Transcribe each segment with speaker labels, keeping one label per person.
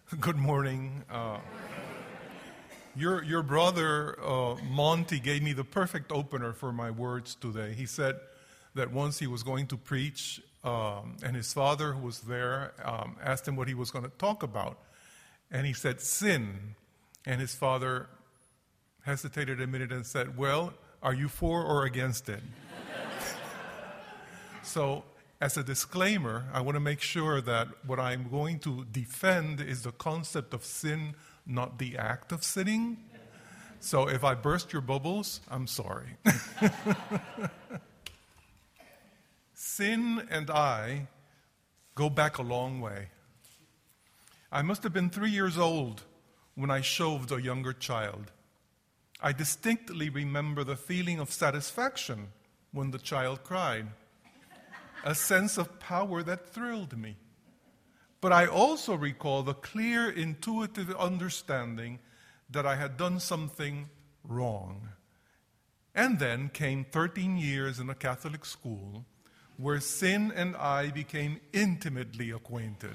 Speaker 1: Good morning. Your brother Monty gave me the perfect opener for my words today. He said that once he was going to preach, and his father, who was there, asked him what he was going to talk about. And he said, sin. And his father hesitated a minute and said, well, are you for or against it? So, as a disclaimer, I want to make sure that what I'm going to defend is the concept of sin, not the act of sinning. So if I burst your bubbles, I'm sorry. Sin and I go back a long way. I must have been 3 years old when I shoved a younger child. I distinctly remember the feeling of satisfaction when the child cried. A sense of power that thrilled me. But I also recall the clear, intuitive understanding that I had done something wrong. And then came 13 years in a Catholic school where sin and I became intimately acquainted.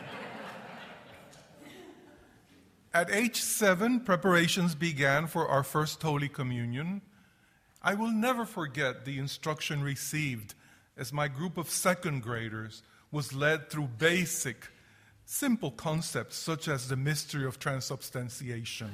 Speaker 1: At age 7, preparations began for our first Holy Communion. I will never forget the instruction received as my group of second graders was led through basic, simple concepts such as the mystery of transubstantiation,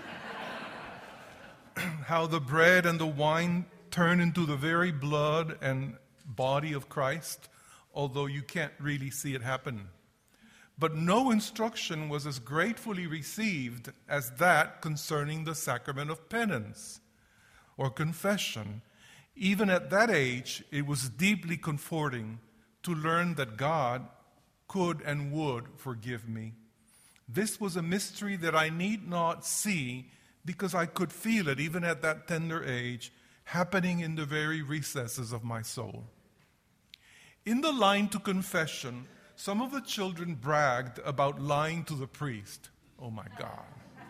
Speaker 1: how the bread and the wine turn into the very blood and body of Christ, although you can't really see it happen. But no instruction was as gratefully received as that concerning the sacrament of penance or confession. Even at that age, it was deeply comforting to learn that God could and would forgive me. This was a mystery that I need not see because I could feel it, even at that tender age, happening in the very recesses of my soul. In the line to confession, some of the children bragged about lying to the priest. Oh my God.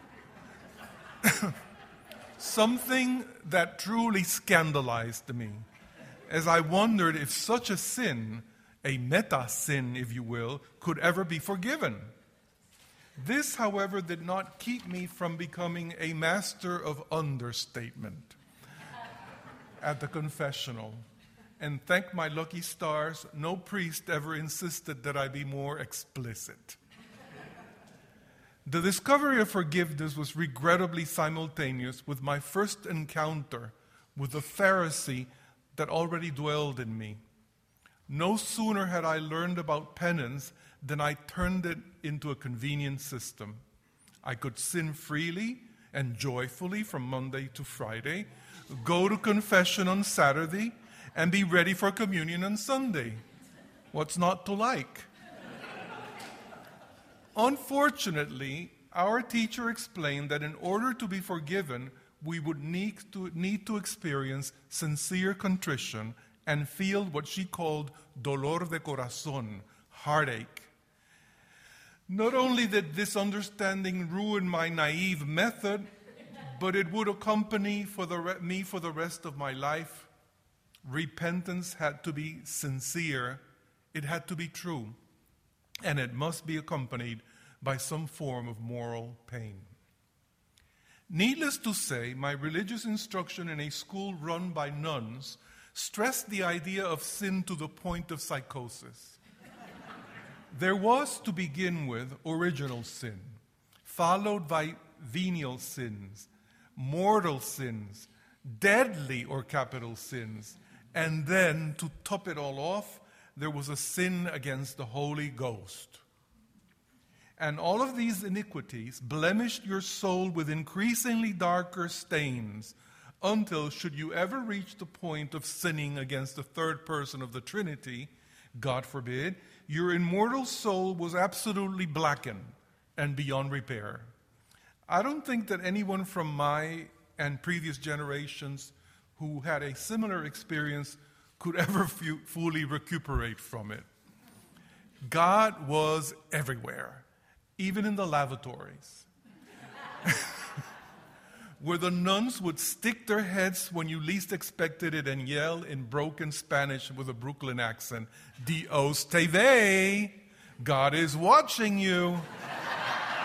Speaker 1: Something that truly scandalized me, as I wondered if such a sin, a meta-sin, if you will, could ever be forgiven. This, however, did not keep me from becoming a master of understatement at the confessional. And thank my lucky stars, no priest ever insisted that I be more explicit. The discovery of forgiveness was regrettably simultaneous with my first encounter with the Pharisee that already dwelled in me. No sooner had I learned about penance than I turned it into a convenient system. I could sin freely and joyfully from Monday to Friday, go to confession on Saturday, and be ready for communion on Sunday. What's not to like? Unfortunately, our teacher explained that in order to be forgiven, we would need to experience sincere contrition and feel what she called dolor de corazón, heartache. Not only did this understanding ruin my naive method, but it would accompany me for the rest of my life. Repentance had to be sincere, it had to be true, and it must be accompanied by some form of moral pain. Needless to say, my religious instruction in a school run by nuns stressed the idea of sin to the point of psychosis. There was, to begin with, original sin, followed by venial sins, mortal sins, deadly or capital sins, and then, to top it all off, there was a sin against the Holy Ghost. And all of these iniquities blemished your soul with increasingly darker stains until, should you ever reach the point of sinning against the third person of the Trinity, God forbid, your immortal soul was absolutely blackened and beyond repair. I don't think that anyone from my and previous generations who had a similar experience could ever fully recuperate from it. God was everywhere, even in the lavatories, where the nuns would stick their heads when you least expected it and yell in broken Spanish with a Brooklyn accent, Dios te ve, God is watching you.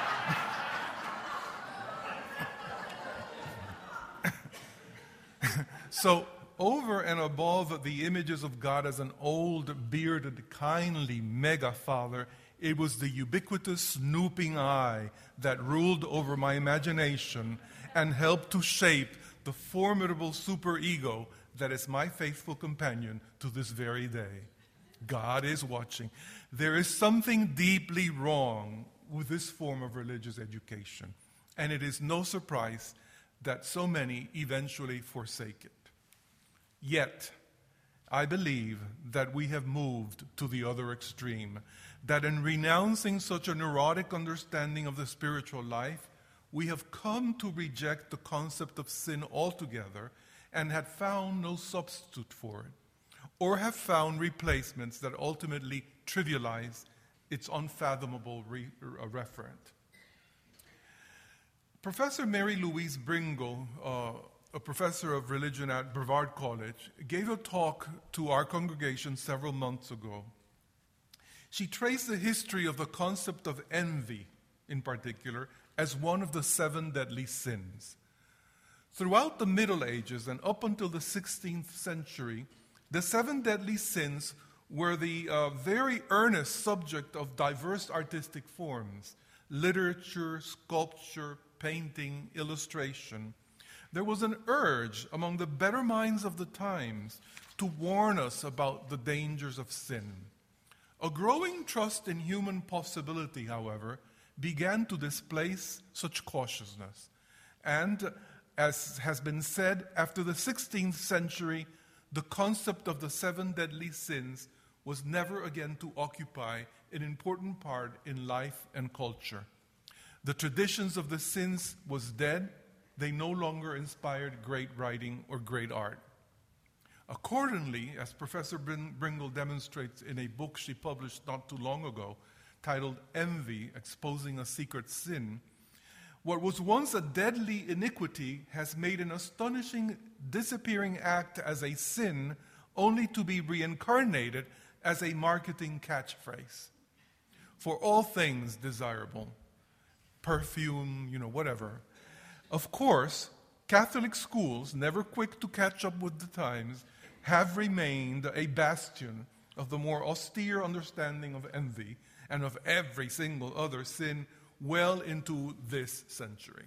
Speaker 1: So, over and above the images of God as an old, bearded, kindly mega father, it was the ubiquitous snooping eye that ruled over my imagination and helped to shape the formidable superego that is my faithful companion to this very day. God is watching. There is something deeply wrong with this form of religious education, and it is no surprise that so many eventually forsake it. Yet, I believe that we have moved to the other extreme, that in renouncing such a neurotic understanding of the spiritual life, we have come to reject the concept of sin altogether and had found no substitute for it, or have found replacements that ultimately trivialize its unfathomable referent. Professor Mary Louise Bringle, a professor of religion at Brevard College, gave a talk to our congregation several months ago. She traced the history of the concept of envy, in particular, as one of the 7 deadly sins. Throughout the Middle Ages and up until the 16th century, the 7 deadly sins were the very earnest subject of diverse artistic forms: literature, sculpture, painting, illustration. There was an urge among the better minds of the times to warn us about the dangers of sin. A growing trust in human possibility, however, began to displace such cautiousness. And, as has been said, after the 16th century, the concept of the 7 deadly sins was never again to occupy an important part in life and culture. The traditions of the sins was dead. They no longer inspired great writing or great art. Accordingly, as Professor Bringle demonstrates in a book she published not too long ago, titled Envy, Exposing a Secret Sin, what was once a deadly iniquity has made an astonishing disappearing act as a sin, only to be reincarnated as a marketing catchphrase. For all things desirable, perfume, whatever. Of course, Catholic schools, never quick to catch up with the times, have remained a bastion of the more austere understanding of envy and of every single other sin well into this century.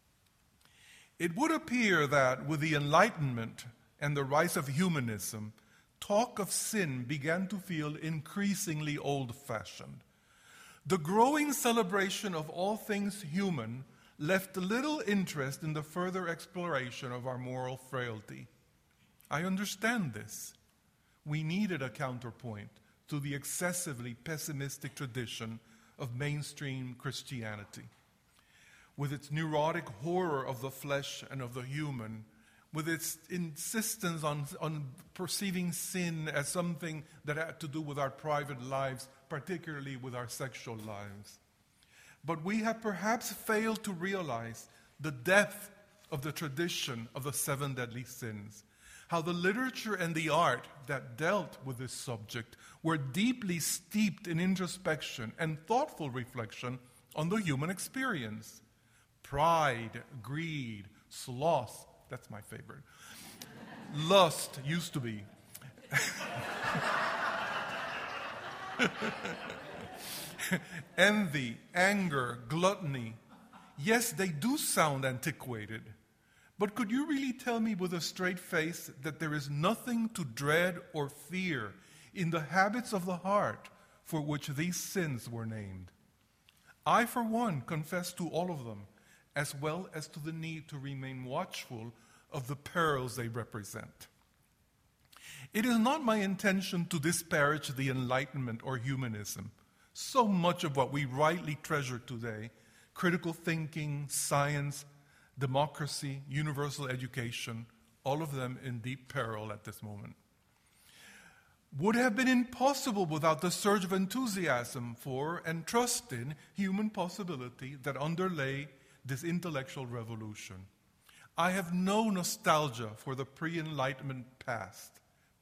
Speaker 1: It would appear that with the Enlightenment and the rise of humanism, talk of sin began to feel increasingly old-fashioned. The growing celebration of all things human left little interest in the further exploration of our moral frailty. I understand this. We needed a counterpoint to the excessively pessimistic tradition of mainstream Christianity. With its neurotic horror of the flesh and of the human, with its insistence on perceiving sin as something that had to do with our private lives, particularly with our sexual lives. But we have perhaps failed to realize the depth of the tradition of the 7 deadly sins, how the literature and the art that dealt with this subject were deeply steeped in introspection and thoughtful reflection on the human experience. Pride, greed, sloth, that's my favorite. Lust used to be. Envy, anger, gluttony. Yes, they do sound antiquated. But could you really tell me with a straight face that there is nothing to dread or fear in the habits of the heart for which these sins were named? I, for one, confess to all of them, as well as to the need to remain watchful of the perils they represent. It is not my intention to disparage the Enlightenment or humanism. So much of what we rightly treasure today, critical thinking, science, democracy, universal education, all of them in deep peril at this moment, would have been impossible without the surge of enthusiasm for and trust in human possibility that underlay this intellectual revolution. I have no nostalgia for the pre-enlightened past.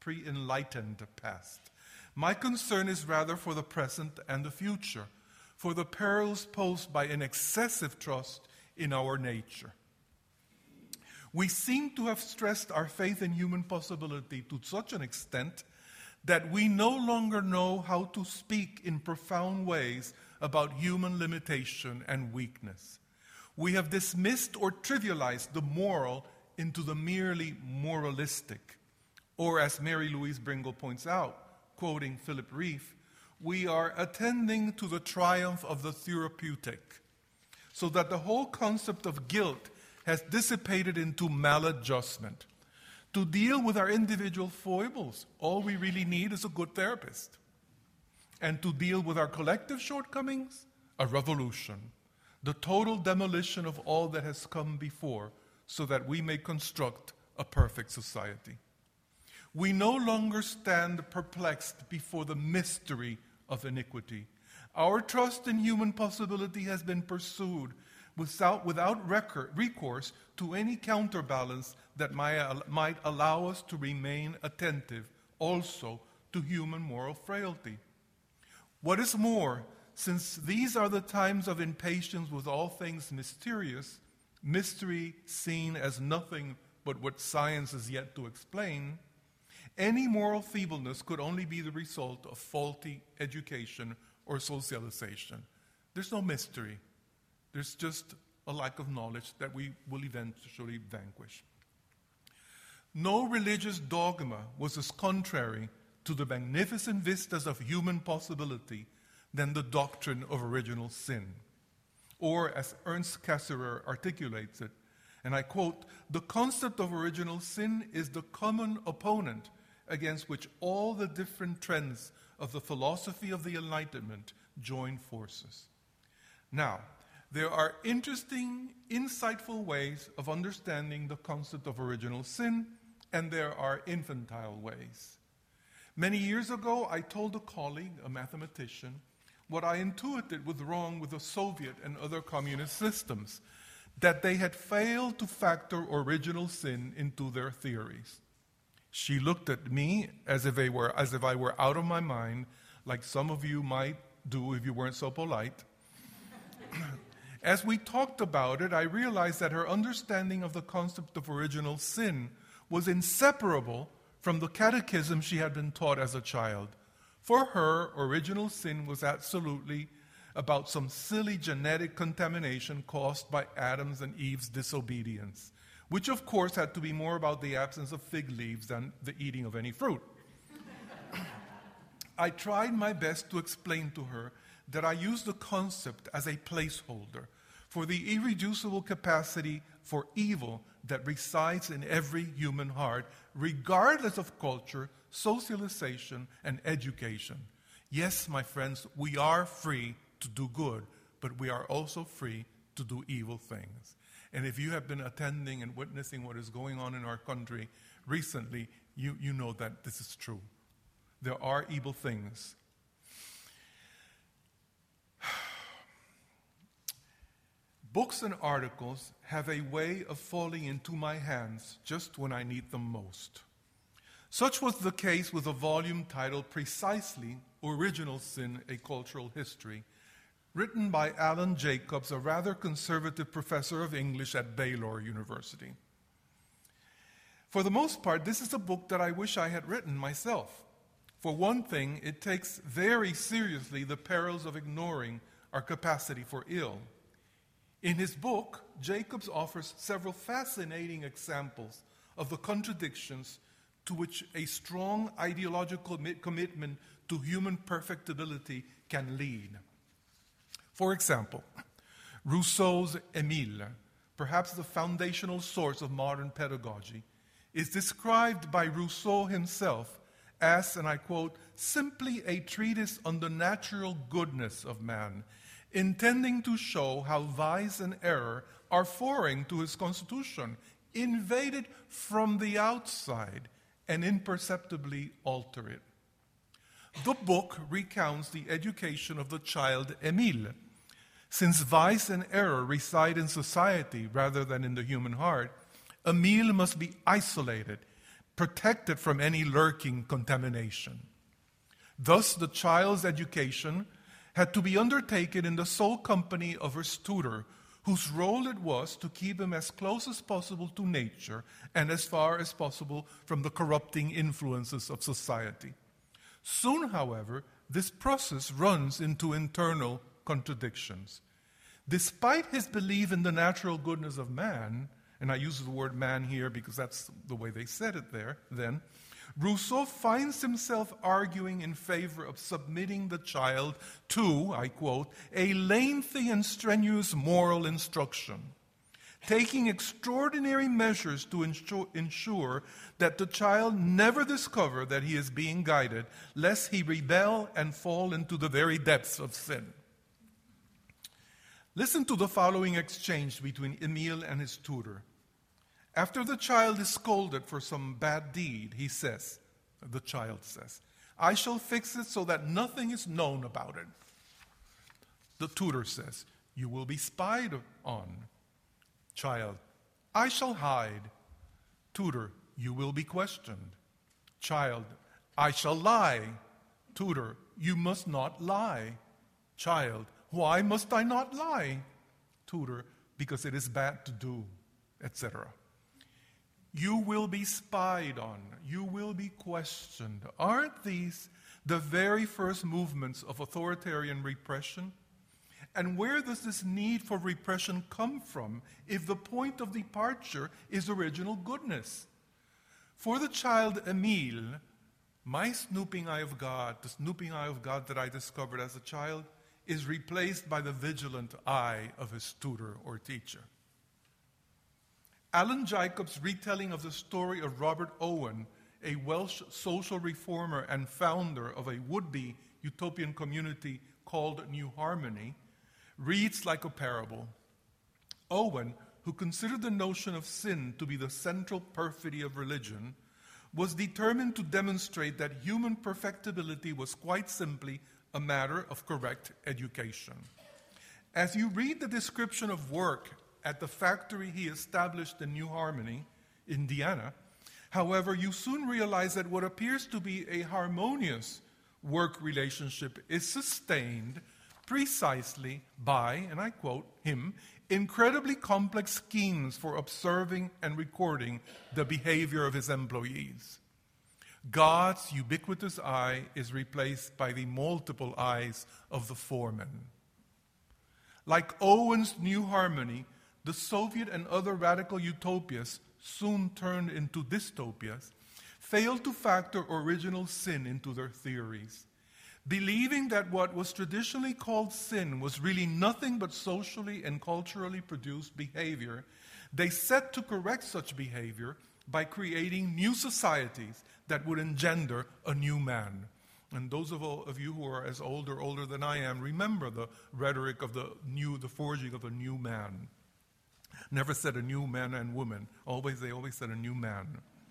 Speaker 1: My concern is rather for the present and the future, for the perils posed by an excessive trust in our nature. We seem to have stressed our faith in human possibility to such an extent that we no longer know how to speak in profound ways about human limitation and weakness. We have dismissed or trivialized the moral into the merely moralistic. Or as Mary Louise Bringle points out, quoting Philip Reeve, we are attending to the triumph of the therapeutic, so that the whole concept of guilt has dissipated into maladjustment. To deal with our individual foibles, all we really need is a good therapist. And to deal with our collective shortcomings, a revolution, the total demolition of all that has come before, so that we may construct a perfect society. We no longer stand perplexed before the mystery of iniquity. Our trust in human possibility has been pursued without recourse to any counterbalance that might allow us to remain attentive also to human moral frailty. What is more, since these are the times of impatience with all things mysterious, mystery seen as nothing but what science is yet to explain, any moral feebleness could only be the result of faulty education or socialization. There's no mystery. There's just a lack of knowledge that we will eventually vanquish. No religious dogma was as contrary to the magnificent vistas of human possibility than the doctrine of original sin. Or, as Ernst Cassirer articulates it, and I quote, "The concept of original sin is the common opponent against which all the different trends of the philosophy of the Enlightenment join forces." Now, there are interesting, insightful ways of understanding the concept of original sin, and there are infantile ways. Many years ago, I told a colleague, a mathematician, what I intuited was wrong with the Soviet and other communist systems, that they had failed to factor original sin into their theories. She looked at me as if I were out of my mind, like some of you might do if you weren't so polite. As we talked about it, I realized that her understanding of the concept of original sin was inseparable from the catechism she had been taught as a child. For her, original sin was absolutely about some silly genetic contamination caused by Adam's and Eve's disobedience, which of course had to be more about the absence of fig leaves than the eating of any fruit. I tried my best to explain to her that I used the concept as a placeholder for the irreducible capacity for evil that resides in every human heart, regardless of culture, socialization, and education. Yes, my friends, we are free to do good, but we are also free to do evil things. And if you have been attending and witnessing what is going on in our country recently, you know that this is true. There are evil things. Books and articles have a way of falling into my hands just when I need them most. Such was the case with a volume titled precisely Original Sin, A Cultural History, written by Alan Jacobs, a rather conservative professor of English at Baylor University. For the most part, this is a book that I wish I had written myself. For one thing, it takes very seriously the perils of ignoring our capacity for ill. In his book, Jacobs offers several fascinating examples of the contradictions to which a strong ideological commitment to human perfectibility can lead. For example, Rousseau's Émile, perhaps the foundational source of modern pedagogy, is described by Rousseau himself as, and I quote, "simply a treatise on the natural goodness of man, intending to show how vice and error are foreign to his constitution, invaded from the outside, and imperceptibly alter it." The book recounts the education of the child Émile. Since vice and error reside in society rather than in the human heart, Émile must be isolated, protected from any lurking contamination. Thus, the child's education had to be undertaken in the sole company of his tutor, whose role it was to keep him as close as possible to nature and as far as possible from the corrupting influences of society. Soon, however, this process runs into internal contradictions. Despite his belief in the natural goodness of man, and I use the word man here because that's the way they said it there then, Rousseau finds himself arguing in favor of submitting the child to, I quote, a lengthy and strenuous moral instruction, taking extraordinary measures to ensure that the child never discover that he is being guided, lest he rebel and fall into the very depths of sin. Listen to the following exchange between Emile and his tutor. After the child is scolded for some bad deed, the child says, I shall fix it so that nothing is known about it. The tutor says, you will be spied on. Child, I shall hide. Tutor, you will be questioned. Child, I shall lie. Tutor, you must not lie. Child, why must I not lie? Tutor, because it is bad to do, etc. You will be spied on. You will be questioned. Aren't these the very first movements of authoritarian repression? And where does this need for repression come from if the point of departure is original goodness? For the child Emile, my snooping eye of God, the snooping eye of God that I discovered as a child, is replaced by the vigilant eye of his tutor or teacher. Alan Jacobs' retelling of the story of Robert Owen, a Welsh social reformer and founder of a would-be utopian community called New Harmony, reads like a parable. Owen, who considered the notion of sin to be the central perfidy of religion, was determined to demonstrate that human perfectibility was quite simply a matter of correct education. As you read the description of work at the factory he established in New Harmony, Indiana, however, you soon realize that what appears to be a harmonious work relationship is sustained precisely by, and I quote him, incredibly complex schemes for observing and recording the behavior of his employees. God's ubiquitous eye is replaced by the multiple eyes of the foreman. Like Owen's New Harmony, the Soviet and other radical utopias, soon turned into dystopias, failed to factor original sin into their theories. Believing that what was traditionally called sin was really nothing but socially and culturally produced behavior, they set to correct such behavior by creating new societies that would engender a new man. And those of you who are as older than I am, remember the rhetoric of the forging of a new man. Never said a new man and woman. They always said a new man.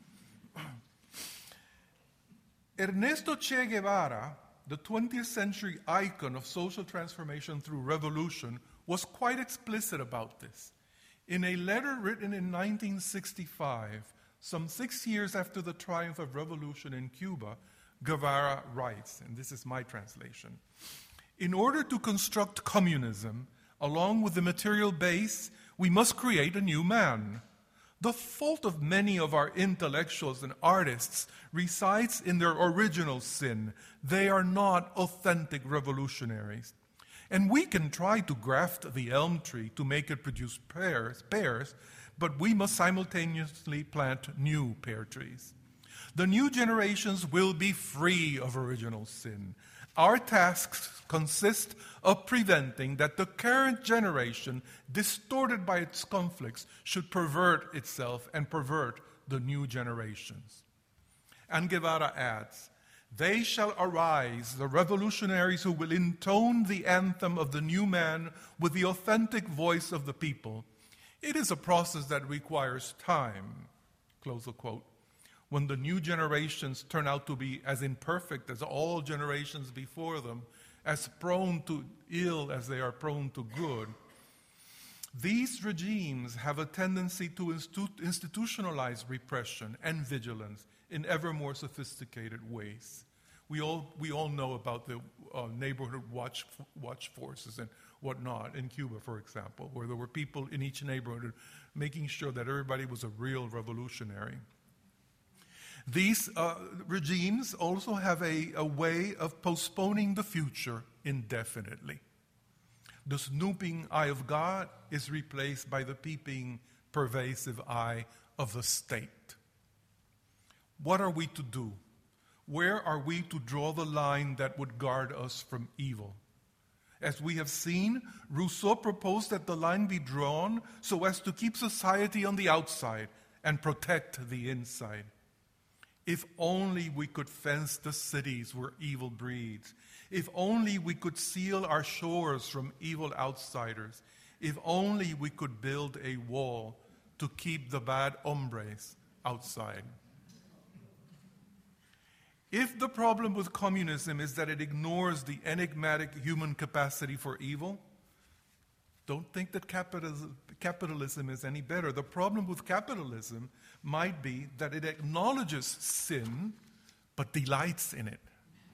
Speaker 1: Ernesto Che Guevara, the 20th century icon of social transformation through revolution, was quite explicit about this. In a letter written in 1965, some 6 years after the triumph of revolution in Cuba, Guevara writes, and this is my translation, in order to construct communism, along with the material base, we must create a new man. The fault of many of our intellectuals and artists resides in their original sin. They are not authentic revolutionaries. And we can try to graft the elm tree to make it produce pears, but we must simultaneously plant new pear trees. The new generations will be free of original sin. Our tasks consist of preventing that the current generation, distorted by its conflicts, should pervert itself and pervert the new generations. And Guevara adds, they shall arise, the revolutionaries who will intone the anthem of the new man with the authentic voice of the people. It is a process that requires time, close the quote. When the new generations turn out to be as imperfect as all generations before them, as prone to ill as they are prone to good, these regimes have a tendency to institutionalize repression and vigilance in ever more sophisticated ways. We all know about the neighborhood watch forces and whatnot in Cuba, for example, where there were people in each neighborhood making sure that everybody was a real revolutionary. These regimes also have a way of postponing the future indefinitely. The snooping eye of God is replaced by the peeping, pervasive eye of the state. What are we to do? Where are we to draw the line that would guard us from evil? As we have seen, Rousseau proposed that the line be drawn so as to keep society on the outside and protect the inside. If only we could fence the cities where evil breeds. If only we could seal our shores from evil outsiders. If only we could build a wall to keep the bad hombres outside. If the problem with communism is that it ignores the enigmatic human capacity for evil, don't think that capitalism is any better. The problem with capitalism might be that it acknowledges sin, but delights in it.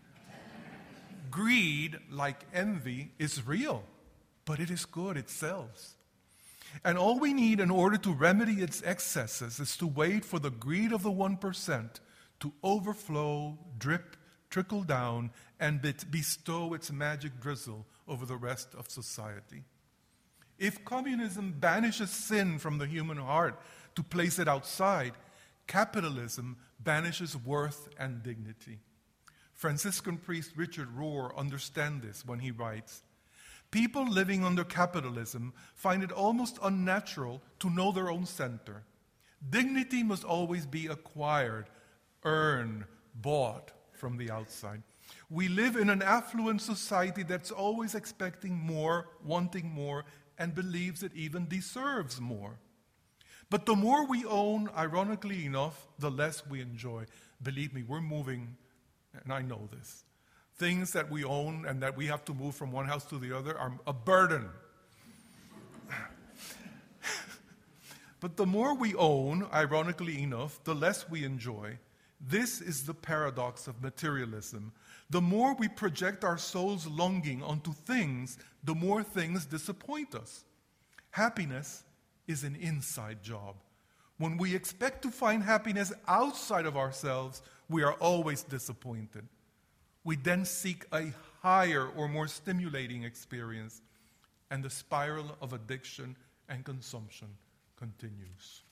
Speaker 1: Greed, like envy, is real, but it is good, it sells. And all we need in order to remedy its excesses is to wait for the greed of the 1% to overflow, drip, trickle down, and bestow its magic drizzle over the rest of society. If communism banishes sin from the human heart to place it outside, capitalism banishes worth and dignity. Franciscan priest Richard Rohr understands this when he writes, "People living under capitalism find it almost unnatural to know their own center. Dignity must always be acquired, earned, bought from the outside. We live in an affluent society that's always expecting more, wanting more, and believes it even deserves more. But the more we own, ironically enough, the less we enjoy." Believe me, we're moving, and I know this. Things that we own and that we have to move from one house to the other are a burden. But the more we own, ironically enough, the less we enjoy. This is the paradox of materialism. The more we project our soul's longing onto things, the more things disappoint us. Happiness is an inside job. When we expect to find happiness outside of ourselves, we are always disappointed. We then seek a higher or more stimulating experience, and the spiral of addiction and consumption continues.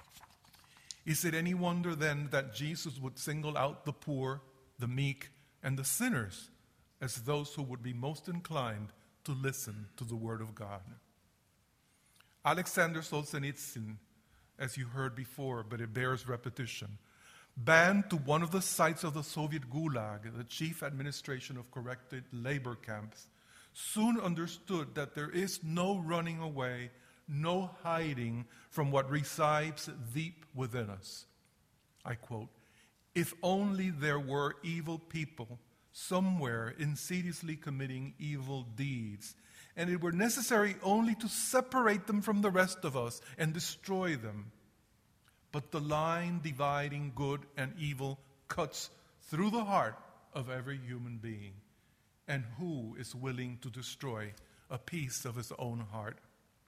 Speaker 1: Is it any wonder then that Jesus would single out the poor, the meek, and the sinners as those who would be most inclined to listen to the Word of God? Alexander Solzhenitsyn, as you heard before, but it bears repetition, banned to one of the sites of the Soviet Gulag, the chief administration of corrected labor camps, soon understood that there is no running away, no hiding from what resides deep within us. I quote, "If only there were evil people somewhere insidiously committing evil deeds, and it were necessary only to separate them from the rest of us and destroy them. But the line dividing good and evil cuts through the heart of every human being. And who is willing to destroy a piece of his own heart?"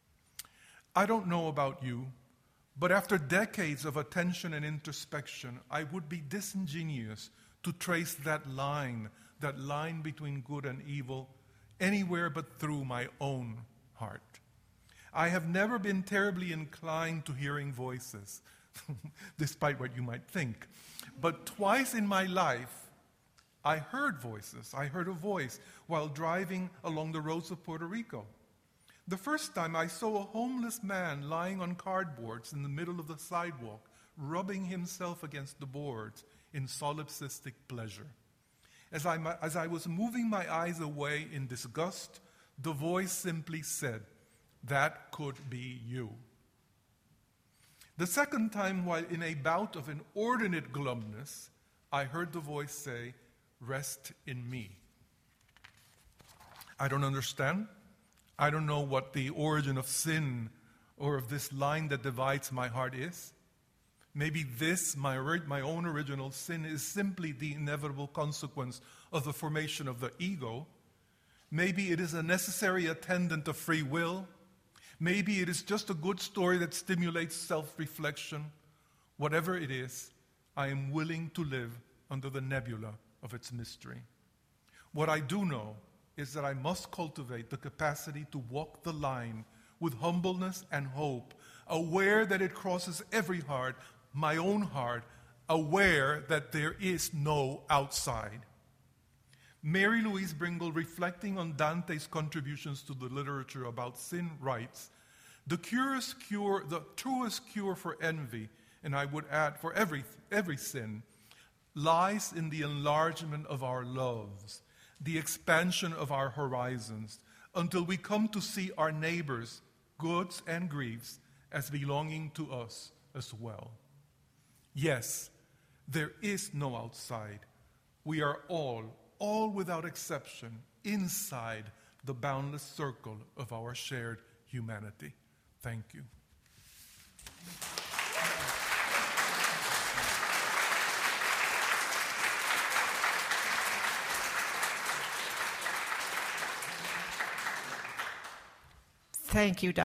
Speaker 1: I don't know about you, but after decades of attention and introspection, I would be disingenuous to trace that line between good and evil, anywhere but through my own heart. I have never been terribly inclined to hearing voices, despite what you might think. But twice in my life, I heard voices. I heard a voice while driving along the roads of Puerto Rico. The first time I saw a homeless man lying on cardboards in the middle of the sidewalk, rubbing himself against the boards in solipsistic pleasure. As I was moving my eyes away in disgust, the voice simply said, "That could be you." The second time, while in a bout of inordinate glumness, I heard the voice say, "Rest in me." I don't understand. I don't know what the origin of sin or of this line that divides my heart is. Maybe this, my own original sin, is simply the inevitable consequence of the formation of the ego. Maybe it is a necessary attendant of free will. Maybe it is just a good story that stimulates self-reflection. Whatever it is, I am willing to live under the nebula of its mystery. What I do know is that I must cultivate the capacity to walk the line with humbleness and hope, aware that it crosses every heart, my own heart, aware that there is no outside. Mary Louise Bringle, reflecting on Dante's contributions to the literature about sin, writes, the truest cure for envy, and I would add for every sin, lies in the enlargement of our loves, the expansion of our horizons, until we come to see our neighbors' goods and griefs as belonging to us as well. Yes, there is no outside. We are all without exception, inside the boundless circle of our shared humanity. Thank you.
Speaker 2: Thank you, Dr.